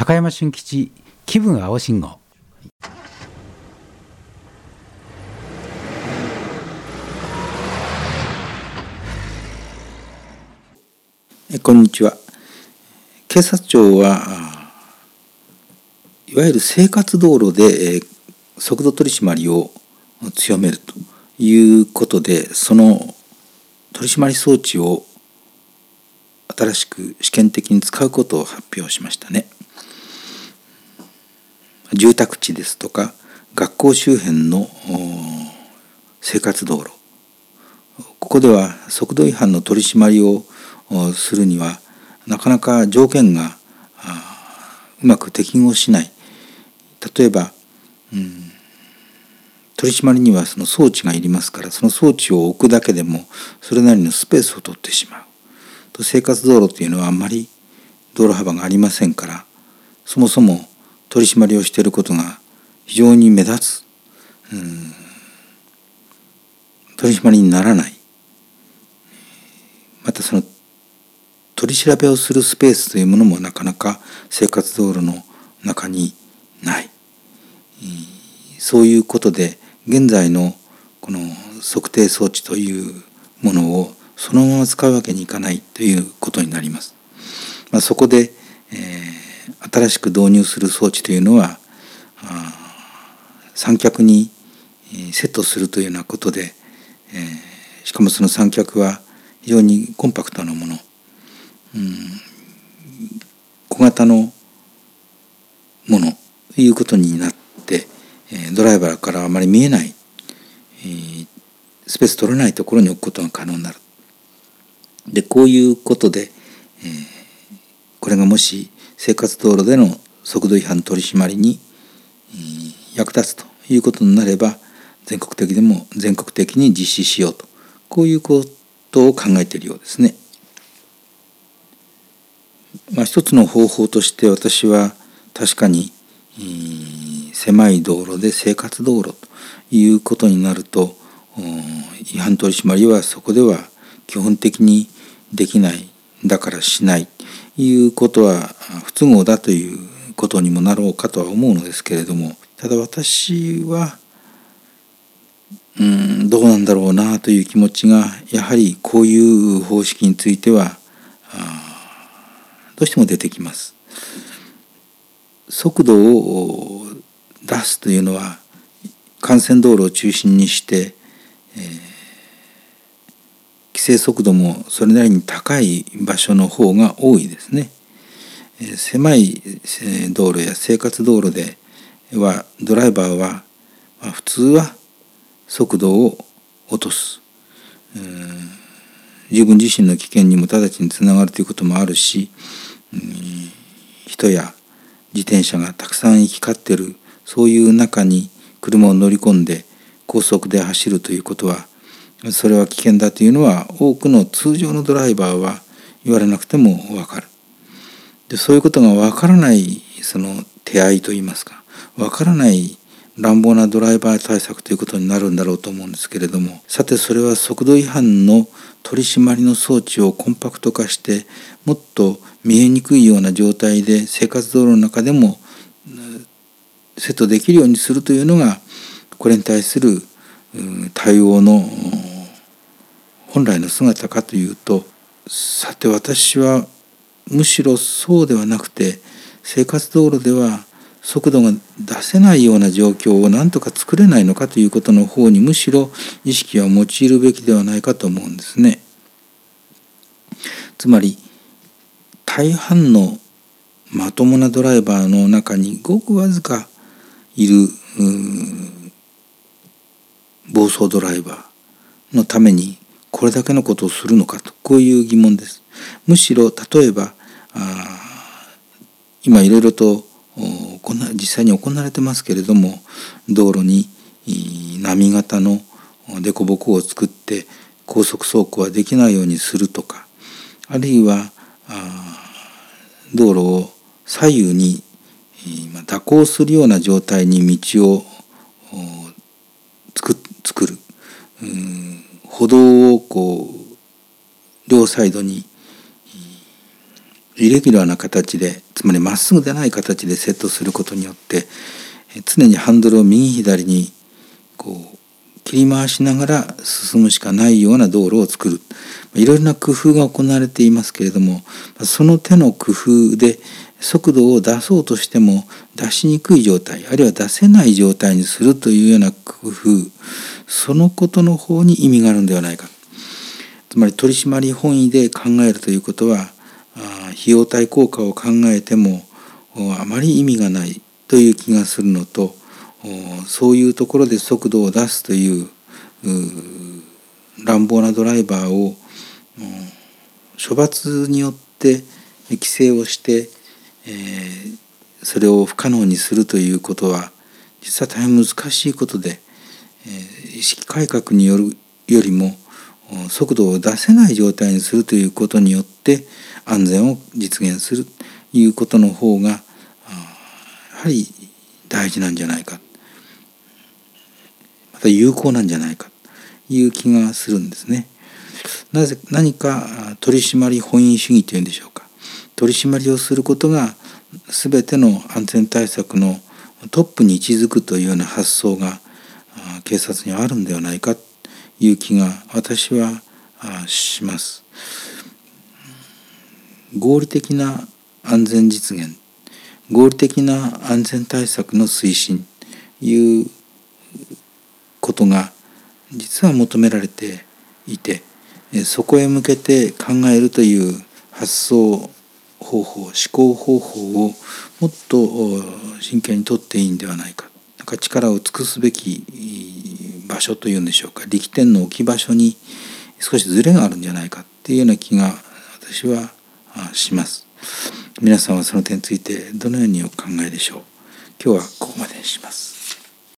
高山俊吉気分青信号。 こんにちは。警察庁はいわゆる生活道路で速度取り締まりを強めるということで、その取り締まり装置を新しく試験的に使うことを発表しましたね。住宅地ですとか学校周辺の生活道路、ここでは速度違反の取り締まりをするにはなかなか条件がうまく適合しない。例えば、取り締まりにはその装置がいりますから、その装置を置くだけでもそれなりのスペースを取ってしまう。生活道路というのはあんまり道路幅がありませんから、そもそも取り締まりをしていることが非常に目立つ、取り締まりにならない。またその取り調べをするスペースというものもなかなか生活道路の中にない。そういうことで現在のこの測定装置というものをそのまま使うわけにいかないということになります。そこで、新しく導入する装置というのは三脚にセットするというようなことで、しかもその三脚は非常にコンパクトなもの、小型のものということになって、ドライバーからあまり見えない、スペース取れないところに置くことが可能になる。で、こういうことで、これがもし生活道路での速度違反取り締まりに、役立つということになれば、全国的に実施しようと、こういうことを考えているようですね。一つの方法として私は確かに、狭い道路で生活道路ということになると、違反取り締まりはそこでは基本的にできない、だからしないということは不都合だということにもなろうかとは思うのですけれども、ただ私はどうなんだろうなという気持ちがやはりこういう方式についてはどうしても出てきます。速度を出すというのは幹線道路を中心にして、規制速度もそれなりに高い場所の方が多いですね。狭い道路や生活道路ではドライバーは普通は速度を落とす、自分自身の危険にも直ちにつながるということもあるし、人や自転車がたくさん行き交っているそういう中に車を乗り込んで高速で走るということは、それは危険だというのは多くの通常のドライバーは言われなくても分かる。で、そういうことが分からないその手合いといいますか、分からない乱暴なドライバー対策ということになるんだろうと思うんですけれども、さてそれは速度違反の取り締まりの装置をコンパクト化してもっと見えにくいような状態で生活道路の中でもセットできるようにするというのがこれに対する対応の本来の姿かというと、さて私はむしろそうではなくて、生活道路では速度が出せないような状況を何とか作れないのかということの方にむしろ意識を用いるべきではないかと思うんですね。つまり大半のまともなドライバーの中にごくわずかいる暴走ドライバーのためにこれだけのことをするのかと、こういう疑問です。むしろ例えば今いろいろと実際に行われてますけれども、道路に波形の凸凹を作って高速走行はできないようにするとか、あるいは道路を左右に蛇行するような状態に道を作る、歩道を両サイドにイレギュラーな形で、つまりまっすぐでない形でセットすることによって、常にハンドルを右左に切り回しながら進むしかないような道路を作る。いろいろな工夫が行われていますけれども、その手の工夫で速度を出そうとしても出しにくい状態、あるいは出せない状態にするというような工夫、そのことの方に意味があるんではないか。つまり取締本位で考えるということは、費用対効果を考えてもあまり意味がないという気がするのと、そういうところで速度を出すという乱暴なドライバーを処罰によって規制をして、それを不可能にするということは実は大変難しいことで、意識改革によりも速度を出せない状態にするということによって安全を実現するということの方がやはり大事なんじゃないか、また有効なんじゃないかという気がするんですね。何か取締本位主義というんでしょうか、取り締まりをすることが全ての安全対策のトップに位置づくというような発想が警察にはあるんではないかという気が私はします。合理的な安全実現、合理的な安全対策の推進ということが実は求められていて、そこへ向けて考えるという発想方法、思考方法をもっと真剣にとっていいんではないか。力を尽くすべき場所というんでしょうか、力点の置き場所に少しずれがあるんじゃないかっていうような気が私はします。皆さんはその点についてどのようにお考えでしょう。今日はここまでにします。